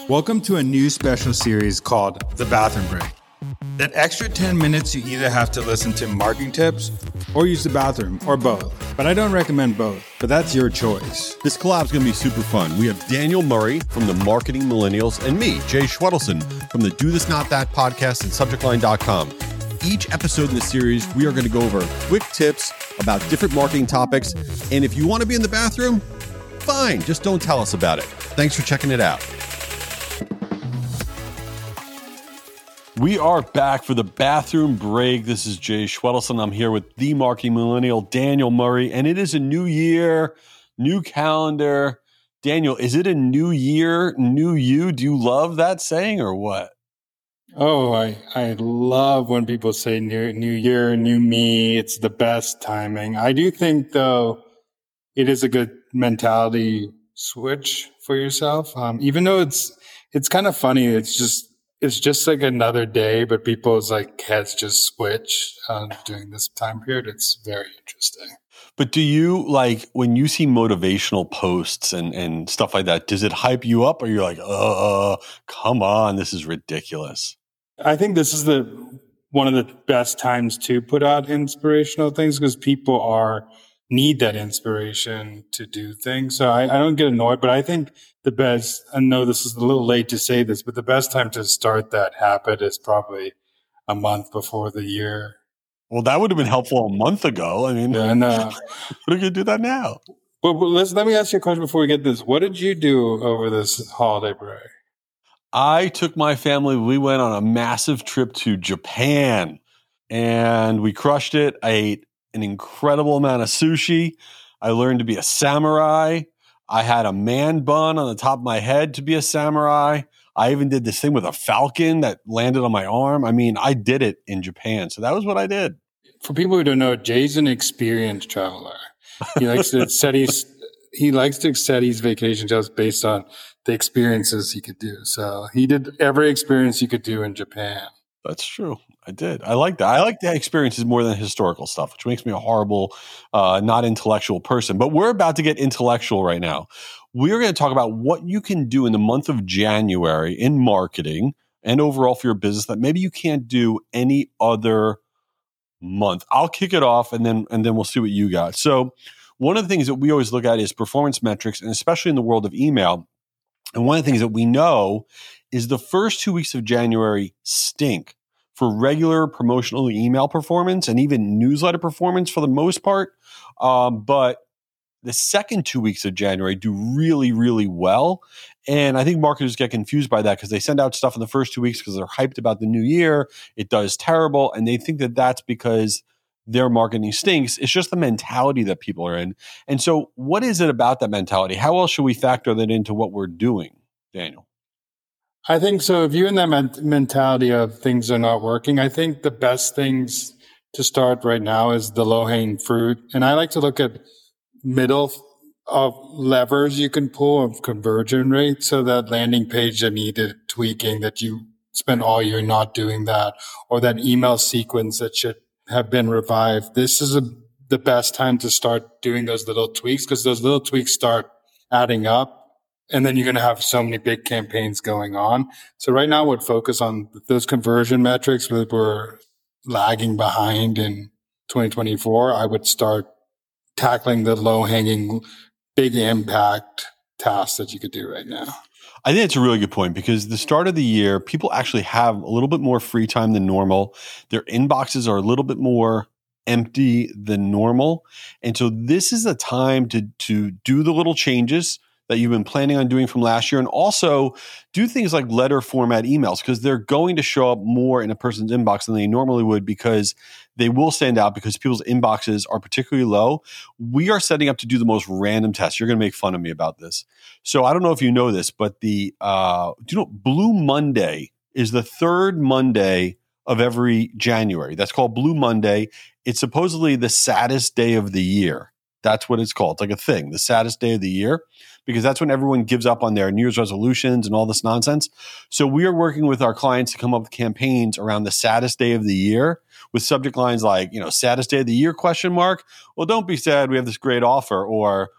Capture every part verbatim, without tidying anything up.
Welcome to a new special series called The Bathroom Break. That extra ten minutes you either have to listen to marketing tips or use the bathroom or both. But I don't recommend both, but that's your choice. This collab is going to be super fun. We have Daniel Murray from the Marketing Millennials and me, Jay Schwedelson from the Do This Not That podcast and subject line dot com. Each episode in the series, we are going to go over quick tips about different marketing topics. And if you want to be in the bathroom, fine, just don't tell us about it. Thanks for checking it out. We are back for the bathroom break. This is Jay Schwedelson. I'm here with the Marketing Millennial, Daniel Murray, and it is a new year, new calendar. Daniel, is it a new year, new you? Do you love that saying or what? Oh, I, I love when people say new, new year, new me. It's the best timing. I do think, though, it is a good mentality switch for yourself. Um, even though it's it's kind of funny, it's just It's just like another day, but people's like heads just switch uh, during this time period. It's very interesting. But do you like when you see motivational posts and, and stuff like that, does it hype you up or you're like, uh, come on, this is ridiculous? I think this is the one of the best times to put out inspirational things because people are need that inspiration to do things. So I, I don't get annoyed, but I think the best, I know this is a little late to say this, but the best time to start that habit is probably a month before the year. Well, that would have been helpful a month ago. I mean, yeah, no. What are you going to do that now? But, but let's, let me ask you a question before we get this. What did you do over this holiday break? I took my family, we went on a massive trip to Japan and we crushed it. I ate an incredible amount of sushi. I learned to be a samurai. I had a man bun on the top of my head to be a samurai. I even did this thing with a falcon that landed on my arm. I mean, I did it in Japan. So that was what I did. For people who don't know, Jay's an experienced traveler. He likes to set his, he likes to set his vacation just based on the experiences he could do. So he did every experience you could do in Japan. That's true. I did. I like that. I like the experiences more than historical stuff, which makes me a horrible, uh, not intellectual person. But we're about to get intellectual right now. We're going to talk about what you can do in the month of January in marketing and overall for your business that maybe you can't do any other month. I'll kick it off and then and then we'll see what you got. So one of the things that we always look at is performance metrics, and especially in the world of email. And one of the things that we know is the first two weeks of January stink for regular promotional email performance and even newsletter performance for the most part. Um, but the second two weeks of January do really, really well. And I think marketers get confused by that because they send out stuff in the first two weeks because they're hyped about the new year. It does terrible. And they think that that's because their marketing stinks. It's just the mentality that people are in. And so what is it about that mentality? How else should we factor that into what we're doing, Daniel? I think so. If you're in that men- mentality of things are not working, I think the best things to start right now is the low-hanging fruit. And I like to look at middle of levers you can pull of conversion rate. So that landing page that needed tweaking, that you spent all year not doing that, or that email sequence that should have been revived. This is a, the best time to start doing those little tweaks because those little tweaks start adding up. And then you're going to have so many big campaigns going on. So right now, I would focus on those conversion metrics that were lagging behind in twenty twenty-four. I would start tackling the low-hanging, big impact tasks that you could do right now. I think it's a really good point because the start of the year, people actually have a little bit more free time than normal. Their inboxes are a little bit more empty than normal. And so this is a time to, to do the little changes that you've been planning on doing from last year, and also do things like letter format emails because they're going to show up more in a person's inbox than they normally would because they will stand out because people's inboxes are particularly low. We are setting up to do the most random tests. You're going to make fun of me about this. So I don't know if you know this, but the uh, do you know Blue Monday is the third Monday of every January. That's called Blue Monday. It's supposedly the saddest day of the year. That's what it's called. It's like a thing, the saddest day of the year, because that's when everyone gives up on their New Year's resolutions and all this nonsense. So we are working with our clients to come up with campaigns around the saddest day of the year with subject lines like, you know, saddest day of the year question mark. Well, don't be sad. We have this great offer. Or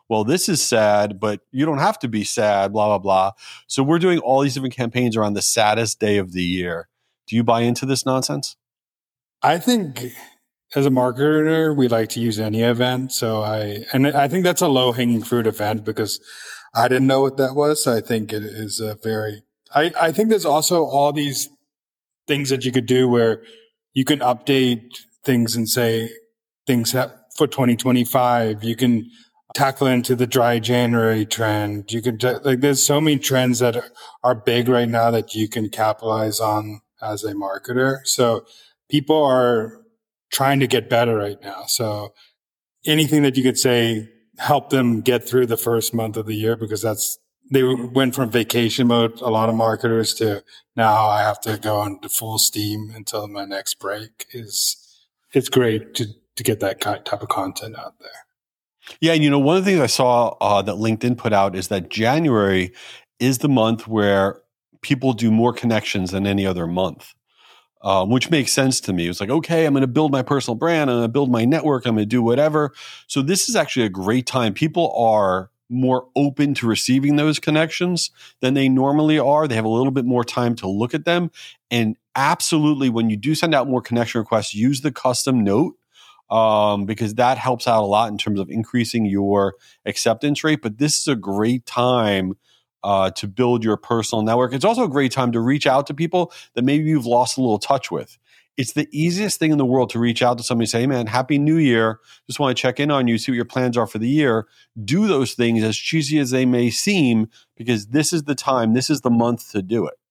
well, this is sad, but you don't have to be sad, blah, blah, blah. So we're doing all these different campaigns around the saddest day of the year. Do you buy into this nonsense? I think as a marketer, we like to use any event. So I, and I think that's a low hanging fruit event because I didn't know what that was. So I think it is a very, I, I think there's also all these things that you could do where you can update things and say things for twenty twenty-five. You can tackle into the dry January trend. You can, like, there's so many trends that are big right now that you can capitalize on as a marketer. So people are trying to get better right now. So anything that you could say, help them get through the first month of the year, because that's, they went from vacation mode, a lot of marketers, to now I have to go into full steam until my next break. Is it's great to, to get that type of content out there. Yeah. And you know, one of the things I saw uh, that LinkedIn put out is that January is the month where people do more connections than any other month. Um, which makes sense to me. It's like, okay, I'm going to build my personal brand. I'm going to build my network. I'm going to do whatever. So this is actually a great time. People are more open to receiving those connections than they normally are. They have a little bit more time to look at them. And absolutely, when you do send out more connection requests, use the custom note um, because that helps out a lot in terms of increasing your acceptance rate. But this is a great time Uh, to build your personal network. It's also a great time to reach out to people that maybe you've lost a little touch with. It's the easiest thing in the world to reach out to somebody and say, hey man, happy new year. Just want to check in on you, see what your plans are for the year. Do those things, as cheesy as they may seem, because this is the time, this is the month to do it.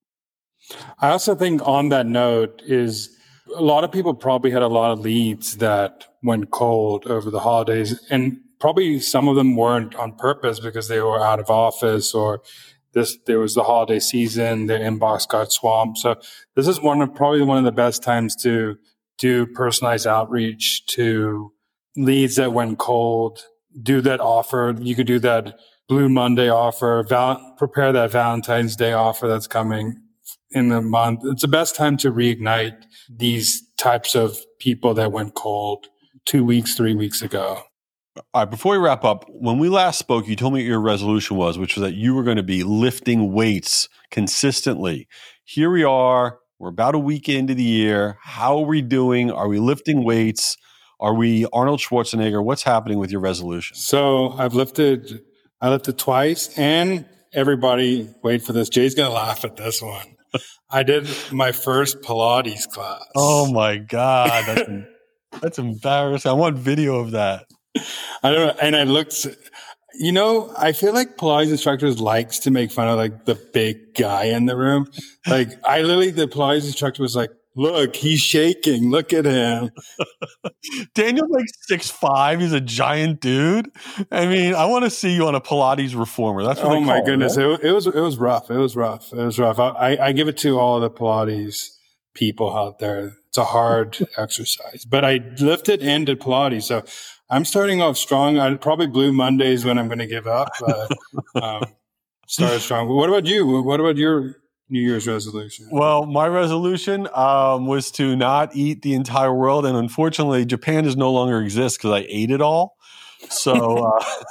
I also think on that note is a lot of people probably had a lot of leads that went cold over the holidays, and probably some of them weren't on purpose because they were out of office or this, there was the holiday season, their inbox got swamped. So this is one of probably one of the best times to do personalized outreach to leads that went cold, do that offer. You could do that Blue Monday offer, val- prepare that Valentine's Day offer that's coming in the month. It's the best time to reignite these types of people that went cold two weeks, three weeks ago. All right, before we wrap up, when we last spoke, you told me what your resolution was, which was that you were going to be lifting weights consistently. Here we are. We're about a week into the year. How are we doing? Are we lifting weights? Are we Arnold Schwarzenegger? What's happening with your resolution? So I've lifted, I lifted twice, and everybody, wait for this. Jay's going to laugh at this one. I did my first Pilates class. Oh my God. That's, that's embarrassing. I want video of that. I don't know. And I looked, you know, I feel like Pilates instructors likes to make fun of like the big guy in the room. Like I literally, the Pilates instructor was like, look, he's shaking. Look at him. Daniel's like six five. He's a giant dude. I mean, I want to see you on a Pilates reformer. That's what oh my call goodness. It, right? it, it was, it was rough. It was rough. It was rough. I, I give it to all the Pilates people out there. It's a hard exercise, but I lifted and did Pilates. So I'm starting off strong. I probably Blue Mondays when I'm going to give up, but um, started strong. What about you? What about your New Year's resolution? Well, my resolution um, was to not eat the entire world. And unfortunately, Japan does no longer exist because I ate it all. So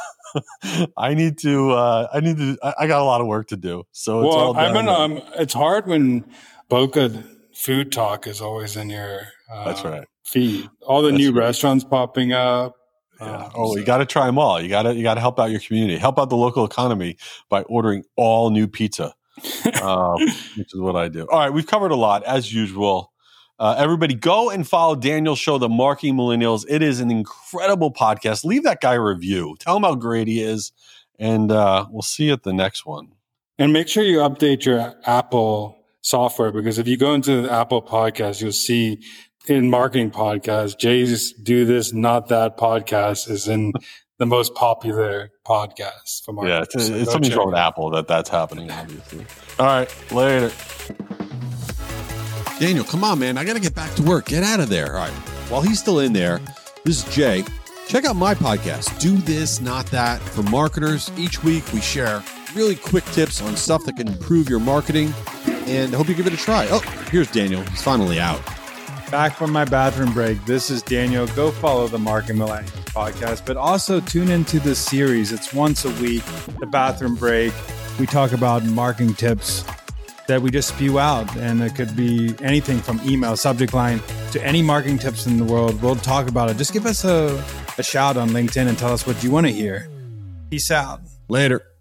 uh, I need to, uh, I need to, I, I got a lot of work to do. So it's well, all I'm an, um, it's hard when Boca Food Talk is always in your uh, That's right. feed. All the That's new right. restaurants popping up. Yeah. Um, oh, so. you got to try them all. You got to, you got to help out your community, help out the local economy by ordering all new pizza, um, which is what I do. All right. We've covered a lot as usual. Uh, everybody go and follow Daniel's show, The Marketing Millennials. It is an incredible podcast. Leave that guy a review. Tell him how great he is. And uh, we'll see you at the next one. And make sure you update your Apple software, because if you go into the Apple podcast, you'll see in Marketing Podcast, Jay's Do This, Not That podcast is in the most popular podcast for marketing. Yeah, it's, so it's something's wrong with it. Apple that that's happening, obviously. All right, later. Daniel, come on, man. I got to get back to work. Get out of there. All right. While he's still in there, this is Jay. Check out my podcast, Do This, Not That, for marketers. Each week we share really quick tips on stuff that can improve your marketing, and I hope you give it a try. Oh, here's Daniel. He's finally out. Back from my bathroom break. This is Daniel. Go follow the Marketing Millennials. podcast, but also tune into this series. It's once a week, The Bathroom Break. We talk about marketing tips that we just spew out, and it could be anything from email, subject line, to any marketing tips in the world. We'll talk about it. Just give us a, a shout on LinkedIn and tell us what you want to hear. Peace out. Later.